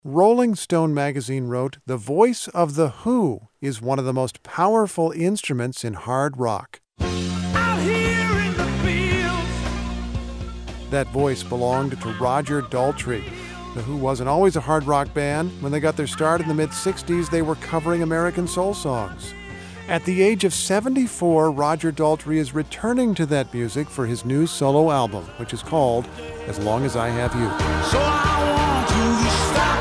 Rolling Stone magazine wrote, "The voice of The Who is one of the most powerful instruments in hard rock." Out here in the fields. That voice belonged to Roger Daltrey. The Who wasn't always a hard rock band. When they got their start in the mid-'60s, they were covering American soul songs. At the age of 74, Roger Daltrey is returning to that music for his new solo album, which is called As Long As I Have You. So I want you to stop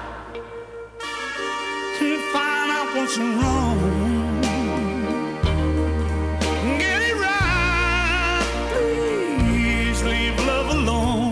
and find out what's wrong. Get it right. Please leave love alone.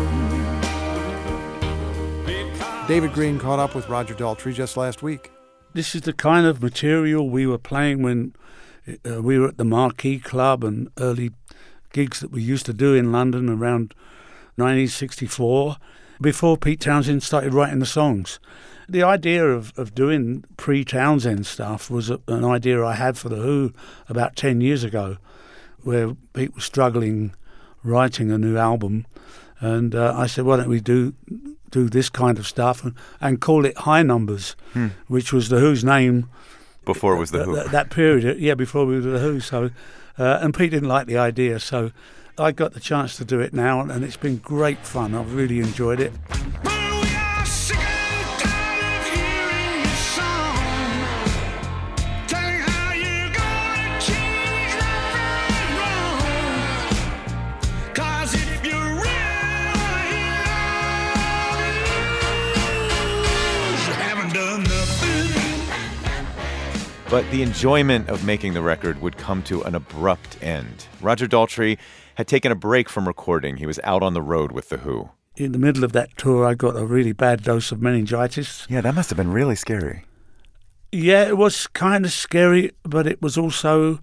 David Green caught up with Roger Daltrey just last week. This is the kind of material we were playing when we were at the Marquee Club and early gigs that we used to do in London around 1964, before Pete Townshend started writing the songs. The idea of doing pre-Townshend stuff was an idea I had for The Who about 10 years ago, where Pete was struggling writing a new album. And I said, why don't we do this kind of stuff and call it High Numbers, which was The Who's name. Before it was The Who. That period, before we were The Who. So, and Pete didn't like the idea, so I got the chance to do it now, and it's been great fun. I've really enjoyed it. But the enjoyment of making the record would come to an abrupt end. Roger Daltrey had taken a break from recording. He was out on the road with The Who. In the middle of that tour, I got a really bad dose of meningitis. Yeah, that must have been really scary. Yeah, it was kind of scary, but it was also,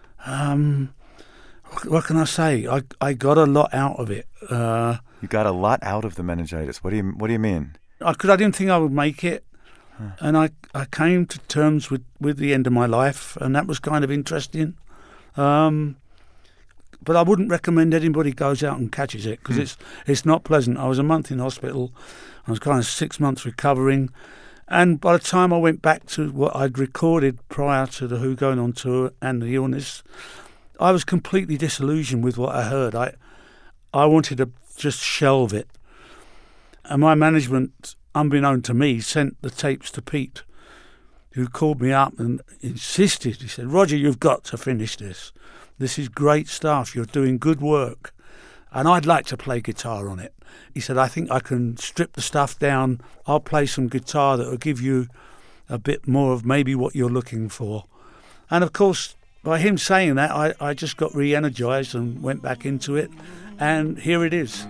what can I say? I got a lot out of it. You got a lot out of the meningitis. What do you mean? I didn't think I would make it. And I came to terms with the end of my life, and that was kind of interesting. But I wouldn't recommend anybody goes out and catches it, because it's not pleasant. I was a month in hospital. I was kind of 6 months recovering. And by the time I went back to what I'd recorded prior to The Who going on tour and the illness, I was completely disillusioned with what I heard. I wanted to just shelve it. And my management, unbeknown to me, sent the tapes to Pete, who called me up and insisted. He said, "Roger, you've got to finish this. This is great stuff. You're doing good work. And I'd like to play guitar on it." He said, "I think I can strip the stuff down. I'll play some guitar that will give you a bit more of maybe what you're looking for." And of course, by him saying that, I just got re-energized and went back into it. And here it is.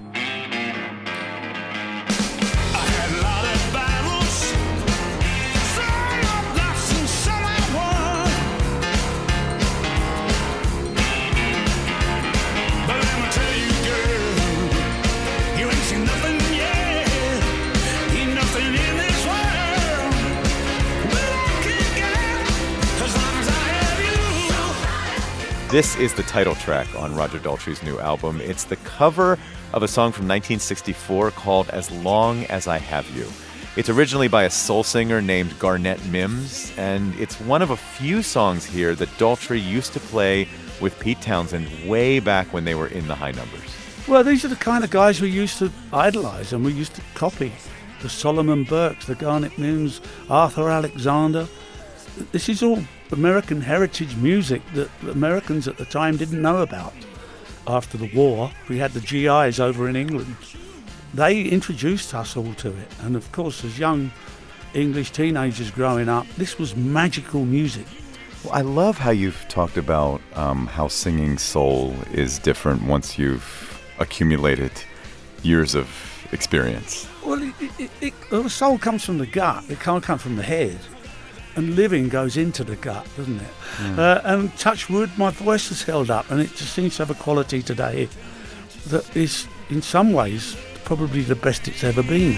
This is the title track on Roger Daltrey's new album. It's the cover of a song from 1964 called As Long As I Have You. It's originally by a soul singer named Garnett Mims, and it's one of a few songs here that Daltrey used to play with Pete Townshend way back when they were in the High Numbers. Well, these are the kind of guys we used to idolize and we used to copy. The Solomon Burkes, the Garnett Mims, Arthur Alexander. This is all American heritage music that Americans at the time didn't know about. After the war, we had the GIs over in England. They introduced us all to it. And of course, as young English teenagers growing up, this was magical music. Well, I love how you've talked about how singing soul is different once you've accumulated years of experience. Well, the soul comes from the gut. It can't come from the head. And living goes into the gut, doesn't it? And touch wood, my voice has held up, and it just seems to have a quality today that is, in some ways, probably the best it's ever been.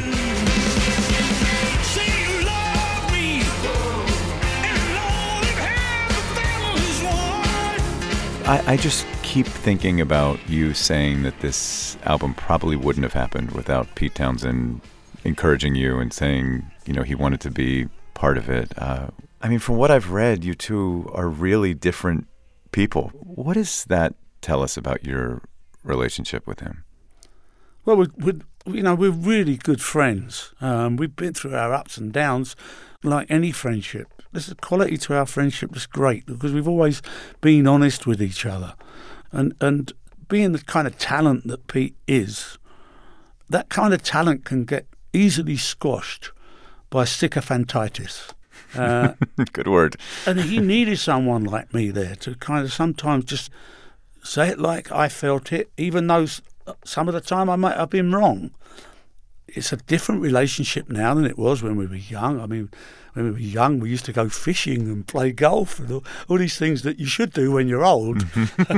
I just keep thinking about you saying that this album probably wouldn't have happened without Pete Townshend encouraging you and saying, he wanted to be part of it. I mean, from what I've read, you two are really different people. What does that tell us about your relationship with him? Well, we're really good friends. We've been through our ups and downs like any friendship. There's a quality to our friendship that's great because we've always been honest with each other. And being the kind of talent that Pete is, that kind of talent can get easily squashed by sycophantitis. Good word. And he needed someone like me there to kind of sometimes just say it like I felt it, even though some of the time I might have been wrong. It's a different relationship now than it was when we were young. I mean, when we were young, we used to go fishing and play golf and all these things that you should do when you're old.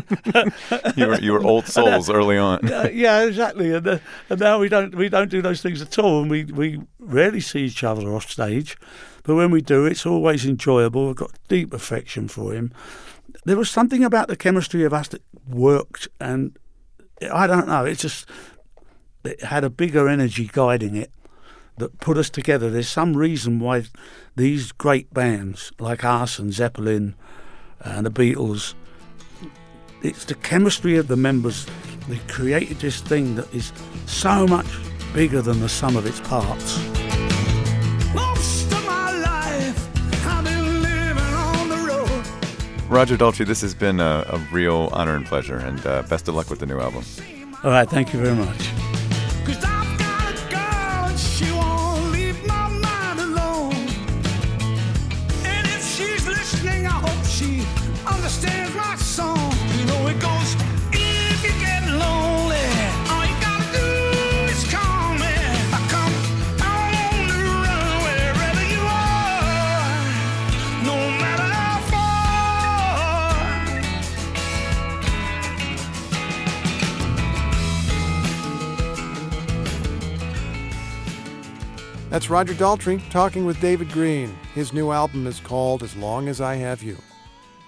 You were old souls early on. Yeah, exactly. And now we don't do those things at all, and we rarely see each other off stage. But when we do, it's always enjoyable. I've got deep affection for him. There was something about the chemistry of us that worked, and I don't know, it had a bigger energy guiding it that put us together. There's some reason why these great bands like us and Zeppelin and the Beatles, it's the chemistry of the members. They created this thing that is so much bigger than the sum of its parts. Most of my life, I've been living on the road. Roger Daltrey, this has been a real honor and pleasure, and best of luck with the new album. All right, thank you very much. 'Cause I've got a girl and she won't leave my mind alone. And if she's listening, I hope she understands my song. You know it goes, if you get lonely, all you gotta do is call me. I come on the run wherever you are, no matter how far. That's Roger Daltrey talking with David Green. His new album is called As Long as I Have You.